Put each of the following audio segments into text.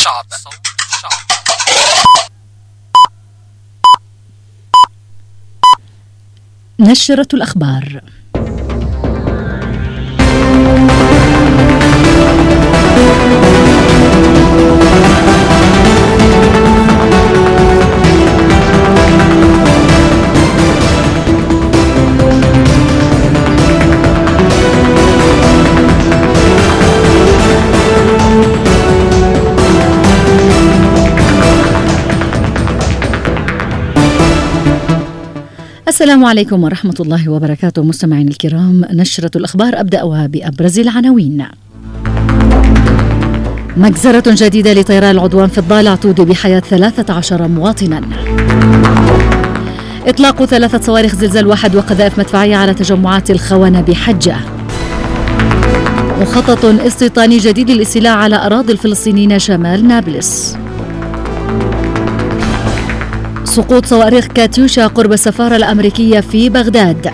الشعب. نشرة الأخبار. السلام عليكم ورحمة الله وبركاته. مستمعين الكرام، نشرة الأخبار أبدأها بأبرز العناوين. مجزرة جديدة لطيران العدوان في الضالع تودي بحياة 13 مواطنا. إطلاق 3 صواريخ زلزال 1 وقذائف مدفعية على تجمعات الخونة بحجة. مخطط استيطاني جديد للاستيلاء على أراضي الفلسطينيين شمال نابلس. سقوط صواريخ كاتيوشا قرب السفارة الأمريكية في بغداد.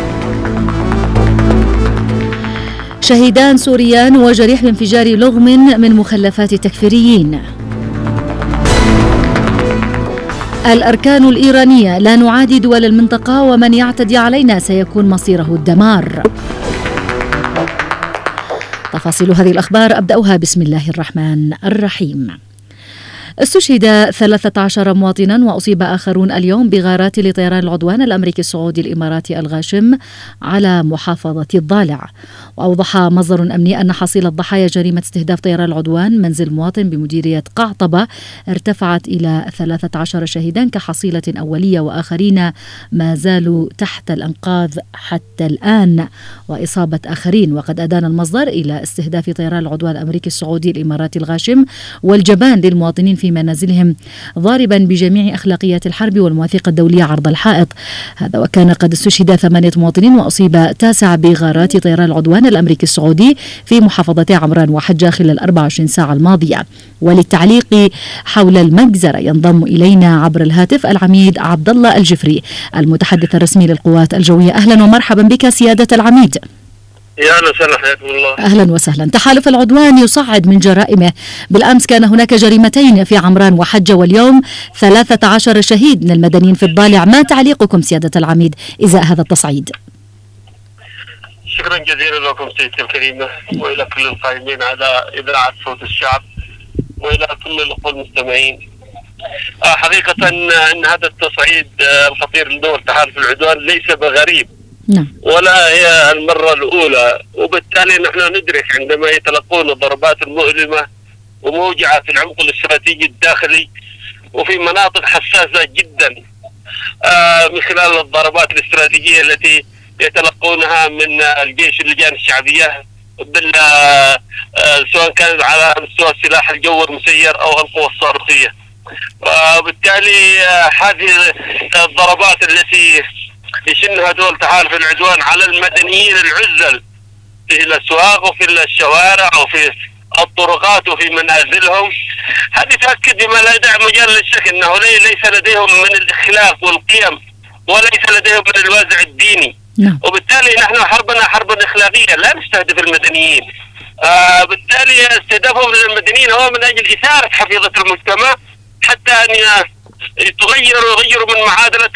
شهيدان سوريان وجريح بانفجار لغم من مخلفات تكفيريين. الأركان الإيرانية: لا نعادي دول المنطقة ومن يعتدي علينا سيكون مصيره الدمار. تفاصيل هذه الأخبار أبدأها بسم الله الرحمن الرحيم. استشهد 13 مواطنا وأصيب آخرون اليوم بغارات لطيران العدوان الأمريكي السعودي الإماراتي الغاشم على محافظة الضالع. وأوضح مصدر أمني أن حصيل الضحايا جريمة استهداف طيران العدوان منزل مواطن بمديرية قعطبة ارتفعت إلى 13 شهيدا كحصيلة أولية، وآخرين ما زالوا تحت الأنقاض حتى الآن، وإصابة آخرين. وقد أدان المصدر إلى استهداف طيران العدوان الأمريكي السعودي الإماراتي الغاشم والجبان للمواطنين في منازلهم، ضاربا بجميع أخلاقيات الحرب والمواثيق الدولية عرض الحائط. هذا وكان قد استشهد 8 مواطنين وأصيب 9 بغارات طيران العدوان الأمريكي السعودي في محافظتي عمران وحجة خلال 24 ساعة الماضية. وللتعليق حول المجزرة ينضم إلينا عبر الهاتف العميد عبد الله الجفري، المتحدث الرسمي للقوات الجوية. أهلا ومرحبا بك سيادة العميد. يا أهلا وسهلا، حياكم الله. أهلا وسهلا. تحالف العدوان يصعد من جرائمه. بالأمس كان هناك جريمتين في عمران وحجة، واليوم 13 شهيد من المدنيين في الضالع. ما تعليقكم سيادة العميد إزاء هذا التصعيد؟ شكرا جزيلا لكم سيدتي الكريمة، وإلى كل القائمين على إذاعة صوت الشعب، وإلى كل الأخوة المستمعين. حقيقة أن هذا التصعيد الخطير لدور تحالف العدوان ليس بغريب، ولا هي المرة الأولى، وبالتالي نحن ندرك عندما يتلقون الضربات المؤلمة وموجعة في العمق الاستراتيجي الداخلي وفي مناطق حساسة جدا من خلال الضربات الاستراتيجية التي يتلقونها من الجيش اللجان الشعبية، سواء كان على مستوى السلاح الجوي المسير أو القوى الصاروخية. وبالتالي هذه الضربات التي يشنها دول تحالف العدوان على المدنيين العزل في الأسواق وفي الشوارع وفي الطرقات وفي منازلهم، هذه تأكد بما لا يدع مجال للشك أنه ليس لديهم من الإخلاق والقيم، وليس لديهم من الوازع الديني. وبالتالي نحن حربنا حرب إخلاقية، لا نستهدف المدنيين. بالتالي استهدافهم للمدنيين هو من أجل إثارة حفيظة المجتمع، حتى أن يغيروا من معادلة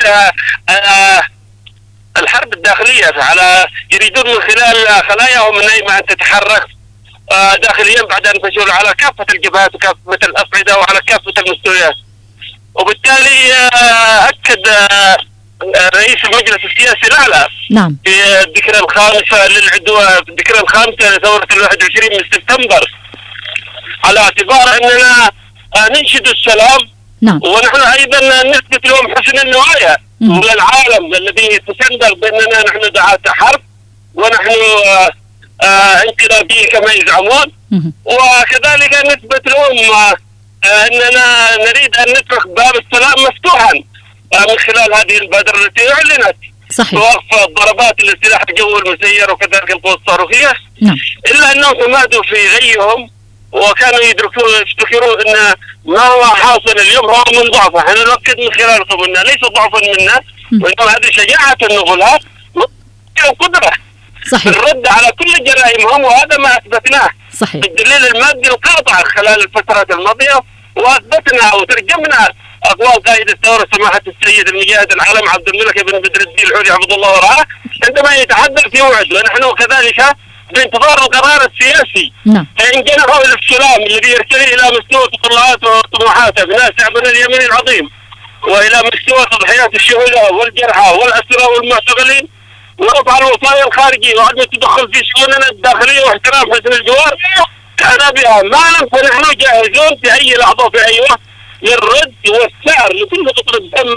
الحرب الداخلية. يريدون من خلال خلاياهم النايمة أن تتحرك داخليا بعد أن فشلوا على كافة الجبهات وكافة الأصعدة وعلى كافة المستويات. وبالتالي أكد رئيس المجلس السياسي الأعلى في الذكرى الخامسة للعدوان، الذكرى الخامسة لثورة 21 من سبتمبر، على اعتبار أننا ننشد السلام. ونحن أيضا نثبت لهم حسن النوايا للعالم الذي يتصدر بأننا نحن دعاة حرب ونحن انقلابيين كما يزعمون، وكذلك نثبت لهم أننا نريد أن نترك باب السلام مفتوحا من خلال هذه البادرة التي أعلنت بوقف الضربات للسلاح الجوي المسير وكذلك القوى الصاروخية. إلا أنهم تمادوا في غيهم وكانوا يفتكرون أن ما هو حاصل اليوم هو من ضعف. احنا نؤكد من خلالكم أنه ليس ضعفا منا، وإنما هذه شجاعة النغلاء وقدرة الرد على كل جرائمهم، وهذا ما أثبتناه. صحيح. الدليل المادي القاطع خلال الفترات الماضية، وأثبتنا وترجمنا أقوال قائد الثورة سماحة السيد المجاهد العالم عبد الملك بن بدر الدين الحوري حفظه الله ورعاه عندما يتحدث يوعد، ونحن كذلك بانتظار القرار السياسي. فإن جنحوا إلى السلام الذي يرتقي إلى مستوى تطلعات وطموحات أبناء شعبنا اليمني العظيم، وإلى مستوى تضحيات الشهداء والجرحى والأسرى والمعتقلين، ورفع الوصايا الخارجية وعدم التدخل في شؤوننا الداخلية واحترام حسن الجوار كان بها معا، فنحن جاهزون في أي لحظة في أي وقت للرد والسعر لكل قطرة دم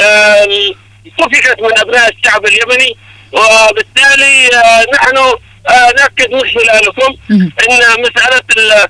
سفكت من أبناء الشعب اليمني. وبالتالي نحن نأكد من خلالكم أن مسألة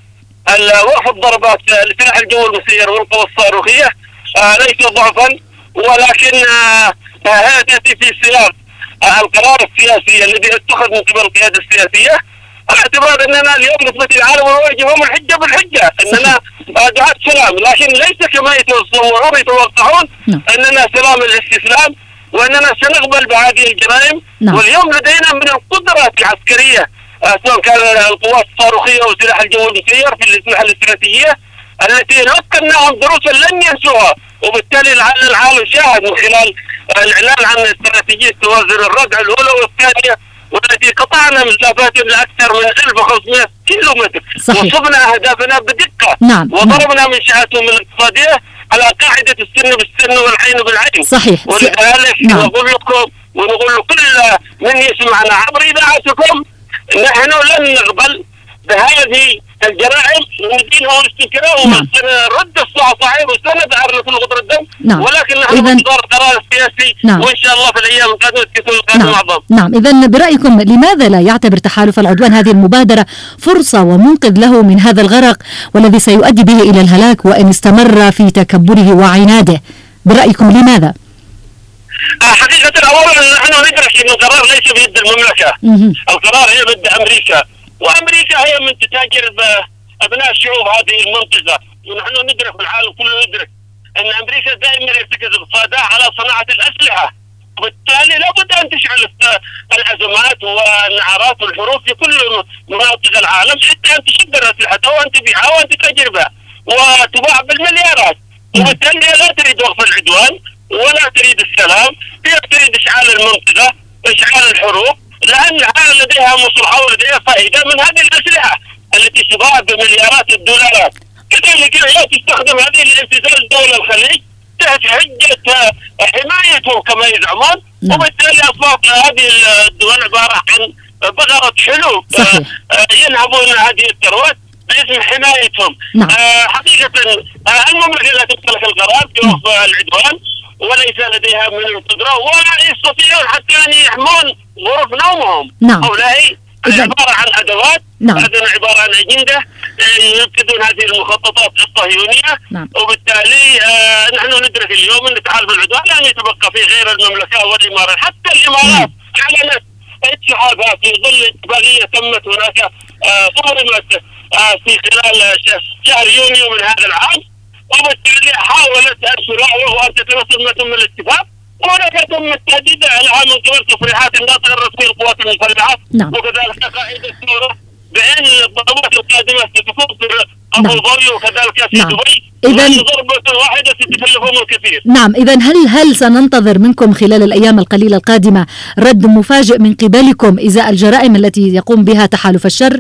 وقف الضربات لسلاح الجو المسير والقوى الصاروخية ليس ضعفا، ولكن هي تأتي في سياق القرار السياسي الذي اتخذ من قبل القيادة السياسية، على اعتبار أننا اليوم نثبت العالم ونواجههم الحجة بالحجة أننا دعاة سلام، لكن ليس كما يتوقعون أننا سلام الاستسلام وأننا سنقبل بهذه الجرائم. واليوم لدينا من القدرات العسكرية سواء كان القوات الصاروخية وسلاح الجو المسير في الأسلحة الاستراتيجية التي لقناهم دروسا لن ينسوها. وبالتالي العالم شاهد من خلال الإعلان عن استراتيجية توازن الردع الأولى والثانية، والتي قطعنا مسافات لأكثر من 1500 كيلومتر، وصبنا أهدافنا بدقة. وضربنا منشآتهم الاقتصادية على قاعدة السن بالسن والعين بالعين. صحيح. ولذلك نقول لكم ونقول لكل من يسمعنا عبر إذاعتكم، نحن لن نقبل بهذه الجرائم ندينها ونستنكرها ونرد الصعصعين وسندعر لكل قطرة دم. ولكن نحن ننتظر القرار السياسي وإن شاء الله في الأيام القادمة تكون القادمة أعظم. إذن برأيكم لماذا لا يعتبر تحالف العدوان هذه المبادرة فرصة ومنقذ له من هذا الغرق والذي سيؤدي به إلى الهلاك وإن استمر في تكبره وعناده؟ برأيكم لماذا؟ حقيقة أولا نحن ندرك أن القرار ليس بيد المملكة، القرار هي بيد أمريكا، وأمريكا هي من تتاجر بأبناء شعوب هذه المنطقة. ونحن ندرك والعالم كله يدرك أن أمريكا دائما يرتكز الصداع على صناعة الأسلحة، وبالتالي لابد أن تشعل الأزمات والنعرات والحروب في كل مناطق العالم حتى أن تصدر أسلحتها وأن تبيعها وأن تتاجرها وتباع بالمليارات. وبالتالي لا تريد وقف العدوان ولا تريد السلام، هي تريد إشعال المنطقة، إشعال الحروب، لأنها لديها مصلحة ولديها فائدة من هذه الأسلحة التي تباع بمليارات الدولارات. كذلك هي تستخدم هذه الابتزاز دول الخليج تحت حجة حمايتهم كما يزعمون. وبالتالي أصبحت هذه الدول عبارة عن بقرة حلوب ينهبون هذه الثروات باسم حمايتهم. حقيقة المملكة لا تمتلك القرار في وقف العدوان وليس لديها من القدرة ويستطيعون حتى أن يحمون غرف نومهم. هؤلاء عبارة عن أدوات، هذا عبارة عن أجندة ينفذون هذه المخططات الصهيونية. وبالتالي نحن ندرك اليوم أن تحالف العدوان لن يتبقى في غير المملكة والإمارات. حتى الإمارات أعلنت اتحادها في ظل اتفاقية تمت هناك صورمت في خلال شهر يونيو من هذا العام، وبالتالي حاولت الشراء وأن تتوصل ما تم الاتفاق، وهناك تم التهديد لها من قبل تصريحات الناطق الرسمي للقوات المسلحة. وكذلك قائد الثورة بأن الضربات القادمة ستكون في أبو ظبي وكذلك في دبي، إذن ضربة واحدة ستكلفهم الكثير. إذن هل سننتظر منكم خلال الأيام القليلة القادمة رد مفاجئ من قبلكم إزاء الجرائم التي يقوم بها تحالف الشر؟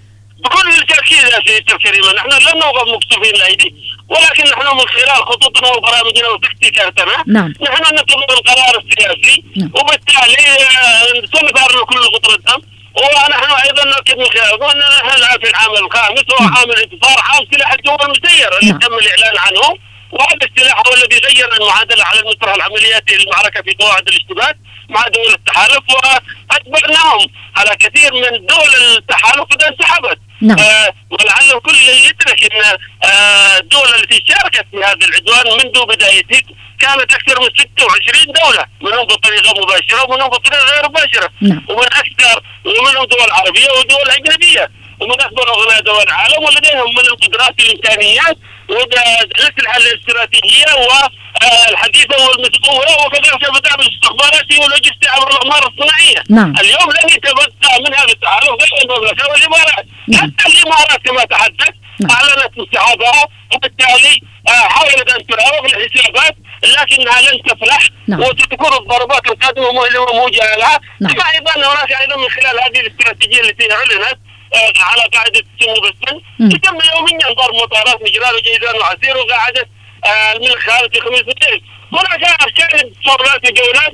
بكل تأكيد يا سيدي الكريمة، نحن لن نوقف مكتوفين الأيدي، ولكن نحن من خلال خطوطنا وبرامجنا وتكتيكاتنا نحن ننتظر القرار السياسي. وبالتالي سنظهر لكل قطرة دم. ونحن أيضا نؤكد من خلاله أننا نحن الآن في العام الخامس وهو عام الانتصار، عام سلاح الجو المسير اللي تم الإعلان عنه، وهذا السلاح هو الذي غير المعادلة على المسرح العملياتي للمعركة في قواعد الاشتباك مع دول التحالف، وأجبرناهم على كثير من دول التحالف قد انسحبت. ولعل الكل يدرك أن الدول التي شاركت في هذا العدوان منذ بدايته كانت أكثر من 26 دولة، منهم بطريقة مباشرة ومنهم بطريقة غير مباشرة، ومن أكثر ومنهم دول عربية ودول أجنبية. ومن أكبر أغنياء دول العالم، ولديهم من القدرات والإمكانيات والأسلحة الاستراتيجية والحديثة والمتطورة، وكذلك بدعم الاستخباراتي واللوجستي عبر الأقمار الصناعية. اليوم لن يتبقى من هذا التعارف غير المملكة والإمارات. حتى الإمارات كما تحدث أعلنت انسحابها، وبالتالي حاولت أن تراوغ الحسابات لكنها لن تفلح، وستكون الضربات القادمة مؤلمة موجهة لها. كما أيضا هناك أيضا من خلال هذه الاستراتيجية التي أعلنت على قاعدة السمو بالسن يتم يوميا ضرب مطارات نجران وجيزان وعسير وقاعدة الملك خالد في خميس الليل. هناك كانت صورات وجولات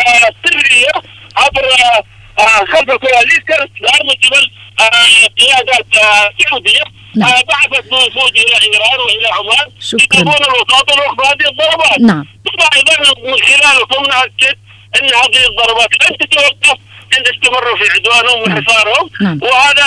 سرية عبر خلف الكواليس كانت تدار من قبل قيادات سعودية بعثت وفود إلى إيران وإلى عمان يطلبون الوساطة لوقف هذه الضربات. ثم أيضا من خلالكم نأكد أن هذه الضربات لن تتوقف عند استمروا في عدوانهم وحصارهم. وهذا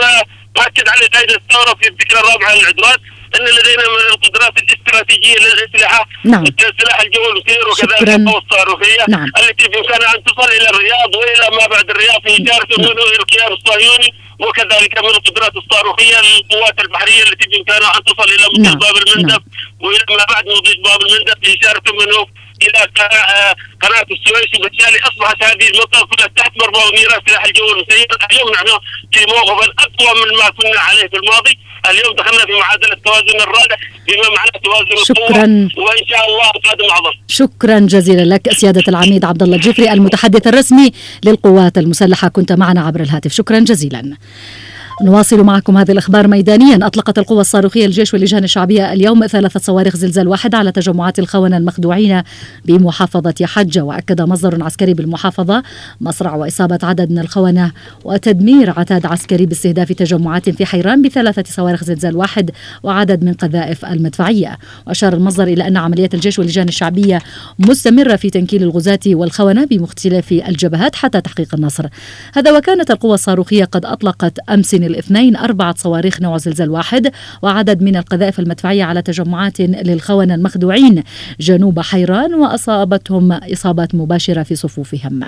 أكد عليه قائد الثورة في الذكرى الرابعة للعدوان أن لدينا من القدرات الاستراتيجية للأسلحة سلاح الجو المسير وكذلك القوة الصاروخية التي بإمكانها أن تصل إلى الرياض وإلى ما بعد الرياض في إشارة منه إلى الكيان الصهيوني، وكذلك من القدرات الصاروخية للقوات البحرية التي بإمكانها أن تصل إلى مضيق باب المندب وإلى ما بعد مضيق باب المندب في إشارة منه إلى قناة السويس. وبالتالي أصبحت هذه المنطقة كلها تحت مرمى ونيران سلاح الجو المسير. اليوم نحن في موقف أقوى من ما كنا عليه في الماضي. اليوم دخلنا في معادلة توازن الرادع بما معناه توازن القوة، وإن شاء الله قادم أعظم. شكرا جزيلا لك سيادة العميد عبد الله الجفري المتحدث الرسمي للقوات المسلحة، كنت معنا عبر الهاتف. شكرا جزيلا. نواصل معكم هذه الأخبار ميدانيا. أطلقت القوى الصاروخية الجيش واللجان الشعبية اليوم 3 صواريخ زلزال 1 على تجمعات الخونة المخدوعين بمحافظة حجة. وأكد مصدر عسكري بالمحافظة مصرع وإصابة عدد من الخونة وتدمير عتاد عسكري باستهداف تجمعات في حيران ب3 صواريخ زلزال 1 وعدد من قذائف المدفعية. وأشار المصدر إلى أن عمليات الجيش واللجان الشعبية مستمرة في تنكيل الغزاة والخونة بمختلف الجبهات حتى تحقيق النصر. هذا وكانت القوى الصاروخية قد أطلقت أمس الاثنين 4 صواريخ نوع زلزال 1 وعدد من القذائف المدفعية على تجمعات للخونة المخدوعين جنوب حيران وأصابتهم إصابات مباشرة في صفوفهم.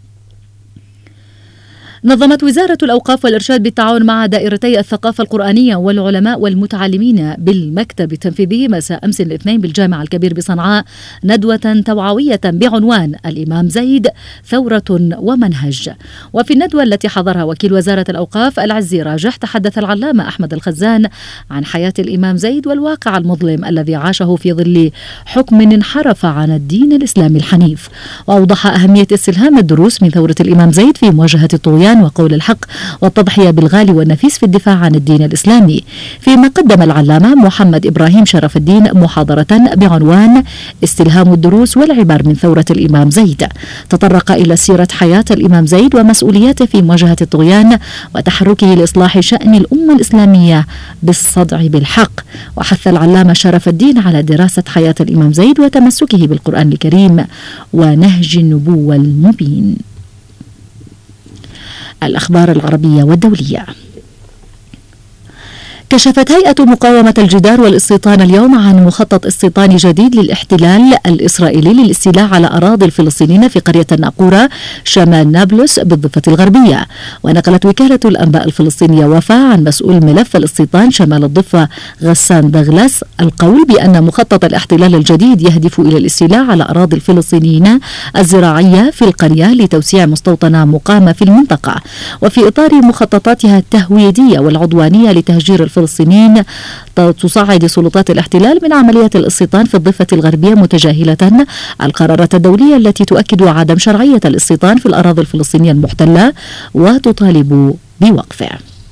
نظمت وزارة الأوقاف والإرشاد بالتعاون مع دائرتي الثقافة القرآنية والعلماء والمتعلمين بالمكتب التنفيذي مساء أمس الاثنين بالجامع الكبير بصنعاء ندوة توعوية بعنوان الإمام زيد ثورة ومنهج. وفي الندوة التي حضرها وكيل وزارة الأوقاف العزي راجح تحدث العلامة أحمد الخزان عن حياة الإمام زيد والواقع المظلم الذي عاشه في ظل حكم انحرف عن الدين الإسلامي الحنيف، وأوضح أهمية استلهام الدروس من ثورة الإمام زيد في مواجهة الطغيان وقول الحق والتضحية بالغالي والنفيس في الدفاع عن الدين الإسلامي. فيما قدم العلامة محمد إبراهيم شرف الدين محاضرة بعنوان استلهام الدروس والعبر من ثورة الإمام زيد. تطرق إلى سيرة حياة الإمام زيد ومسؤولياته في مواجهة الطغيان وتحركه لإصلاح شأن الأمة الإسلامية بالصدع بالحق. وحث العلامة شرف الدين على دراسة حياة الإمام زيد وتمسكه بالقرآن الكريم ونهج النبوة المبين. الأخبار العربية والدولية. كشفت هيئة مقاومة الجدار والاستيطان اليوم عن مخطط استيطاني جديد للاحتلال الإسرائيلي للاستيلاء على أراضي الفلسطينيين في قرية الناقورة شمال نابلس بالضفة الغربية. ونقلت وكالة الأنباء الفلسطينية وفاء عن مسؤول ملف الاستيطان شمال الضفة غسان دغلاس القول بأن مخطط الاحتلال الجديد يهدف إلى الاستيلاء على أراضي الفلسطينيين الزراعية في القرية لتوسيع مستوطنة مقامة في المنطقة، وفي إطار مخططاتها التهويدية والعدوانية لتهجير الفلسطينيين تصعد سلطات الاحتلال من عمليات الاستيطان في الضفة الغربية متجاهلة القرارات الدولية التي تؤكد عدم شرعية الاستيطان في الأراضي الفلسطينية المحتلة وتطالب بوقفه.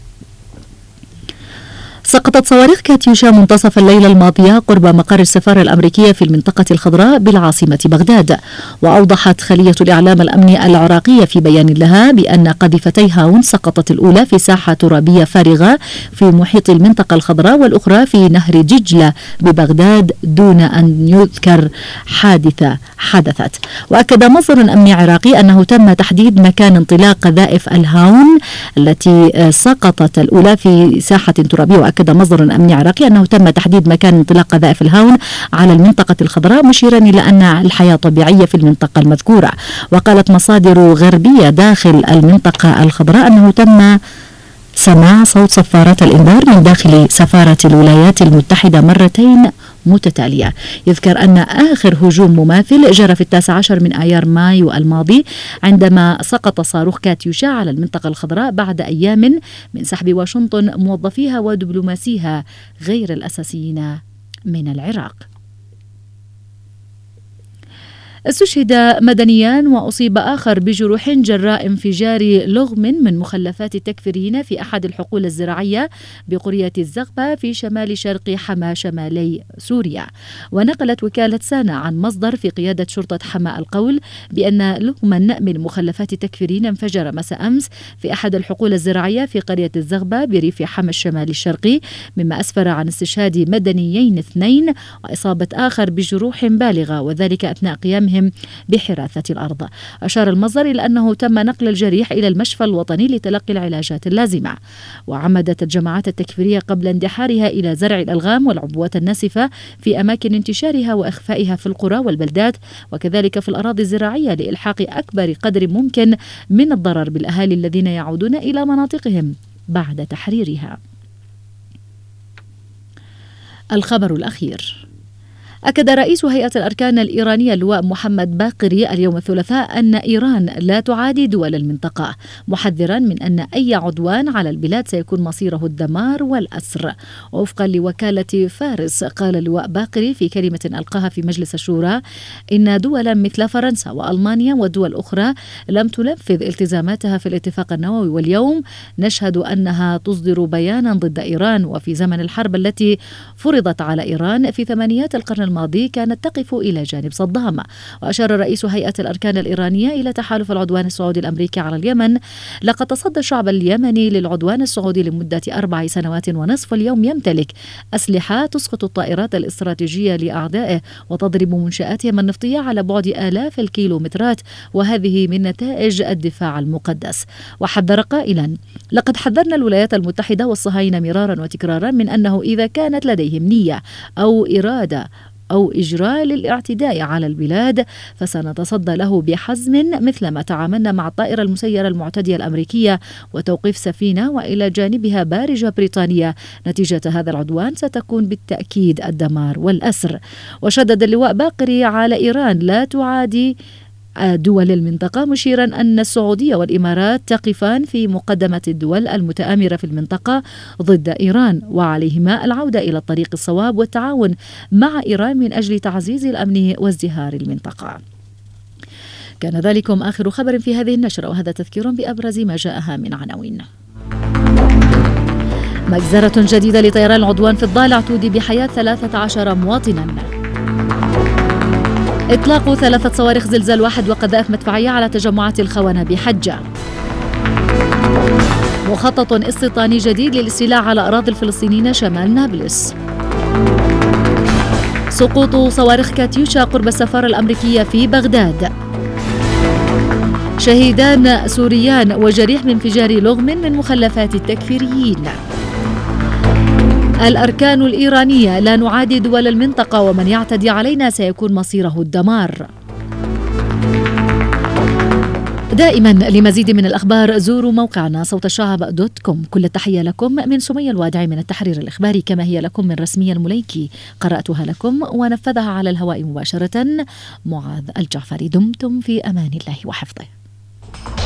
سقطت صواريخ كاتيوشا منتصف الليلة الماضية قرب مقر السفارة الأمريكية في المنطقة الخضراء بالعاصمة بغداد. وأوضحت خلية الإعلام الأمني العراقية في بيان لها بأن قذيفتي هاون سقطت الأولى في ساحة ترابية فارغة في محيط المنطقة الخضراء والأخرى في نهر دجلة ببغداد دون أن يذكر حادثة حدثت. وأكد مصدر أمني عراقي أنه تم تحديد مكان انطلاق قذائف الهاون التي سقطت الأولى في ساحة ترابية. وأكد مصدر أمني عراقي أنه تم تحديد مكان انطلاق قذائف الهاون على المنطقة الخضراء مشيرا إلى أن الحياة طبيعية في المنطقة المذكورة. وقالت مصادر غربية داخل المنطقة الخضراء أنه تم سماع صوت صفارات الإنذار من داخل سفارة الولايات المتحدة مرتين متتالية. يذكر أن آخر هجوم مماثل جرى في 19 من آيار مايو الماضي عندما سقط صاروخ كاتيوشا على المنطقة الخضراء بعد أيام من سحب واشنطن موظفيها ودبلوماسيها غير الأساسيين من العراق. استشهد مدنيان وأصيب آخر بجروح جراء انفجار لغم من مخلفات التكفيريين في أحد الحقول الزراعية بقرية الزغبة في شمال شرق حما شمالي سوريا. ونقلت وكالة سانا عن مصدر في قيادة شرطة حما القول بأن لغما من مخلفات التكفيريين انفجر مساء أمس في أحد الحقول الزراعية في قرية الزغبة بريف حما الشمالي الشرقي، مما أسفر عن استشهاد مدنيين 2 وإصابة آخر بجروح بالغة، وذلك أثناء قيامهم بحراثة الأرض. أشار المصدر إلى أنه تم نقل الجريح إلى المشفى الوطني لتلقي العلاجات اللازمة. وعمدت الجماعات التكفيرية قبل اندحارها إلى زرع الألغام والعبوات الناسفة في أماكن انتشارها وإخفائها في القرى والبلدات وكذلك في الأراضي الزراعية لإلحاق أكبر قدر ممكن من الضرر بالأهالي الذين يعودون إلى مناطقهم بعد تحريرها. الخبر الأخير: أكد رئيس هيئة الأركان الإيرانية اللواء محمد باقري اليوم الثلاثاء أن إيران لا تعادي دول المنطقة، محذرا من أن أي عدوان على البلاد سيكون مصيره الدمار والأسر. ووفقا لوكالة فارس، قال اللواء باقري في كلمة ألقاها في مجلس الشورى إن دولا مثل فرنسا وألمانيا ودول أخرى لم تنفذ التزاماتها في الاتفاق النووي، واليوم نشهد أنها تصدر بيانا ضد إيران، وفي زمن الحرب التي فرضت على إيران في ثمانينات القرن الماضي كانت تقف إلى جانب صدام. وأشار رئيس هيئة الأركان الإيرانية إلى تحالف العدوان السعودي الأمريكي على اليمن. لقد تصدى الشعب اليمني للعدوان السعودي لمدة 4 سنوات ونصف، واليوم يمتلك أسلحة تسقط الطائرات الاستراتيجية لأعدائه وتضرب منشآتهم النفطية على بعد آلاف الكيلومترات، وهذه من نتائج الدفاع المقدس. وحذر قائلا: لقد حذرنا الولايات المتحدة والصهاينة مرارا وتكرارا من أنه إذا كانت لديهم نية أو إرادة أو إجراء للاعتداء على البلاد فسنتصدى له بحزم، مثلما تعاملنا مع الطائرة المسيرة المعتدية الأمريكية وتوقيف سفينة وإلى جانبها بارجة بريطانية. نتيجة هذا العدوان ستكون بالتأكيد الدمار والأسر. وشدد اللواء باقري على إيران لا تعادي دول المنطقة، مشيرا أن السعودية والإمارات تقفان في مقدمة الدول المتآمرة في المنطقة ضد إيران، وعليهما العودة إلى الطريق الصواب والتعاون مع إيران من أجل تعزيز الأمن وازدهار المنطقة. كان ذلكم آخر خبر في هذه النشرة، وهذا تذكير بأبرز ما جاءها من عناوين. مجزرة جديدة لطيران العدوان في الضالع تودي بحياة 13 مواطنا. إطلاق 3 صواريخ زلزال 1 وقذائف مدفعية على تجمعات الخونة بحجة. مخطط استيطاني جديد للاستيلاء على أراضي الفلسطينيين شمال نابلس. سقوط صواريخ كاتيوشا قرب السفارة الأمريكية في بغداد. شهيدان سوريان وجريح من انفجار لغم من مخلفات التكفيريين. الأركان الإيرانية لا نعادي دول المنطقة ومن يعتدي علينا سيكون مصيره الدمار. دائما لمزيد من الأخبار زوروا موقعنا صوتالشعب.com. كل التحية لكم من سمية الوادعي من التحرير الإخباري، كما هي لكم من رسمية المليكي، قرأتها لكم ونفذها على الهواء مباشرة معاذ الجعفري. دمتم في أمان الله وحفظه.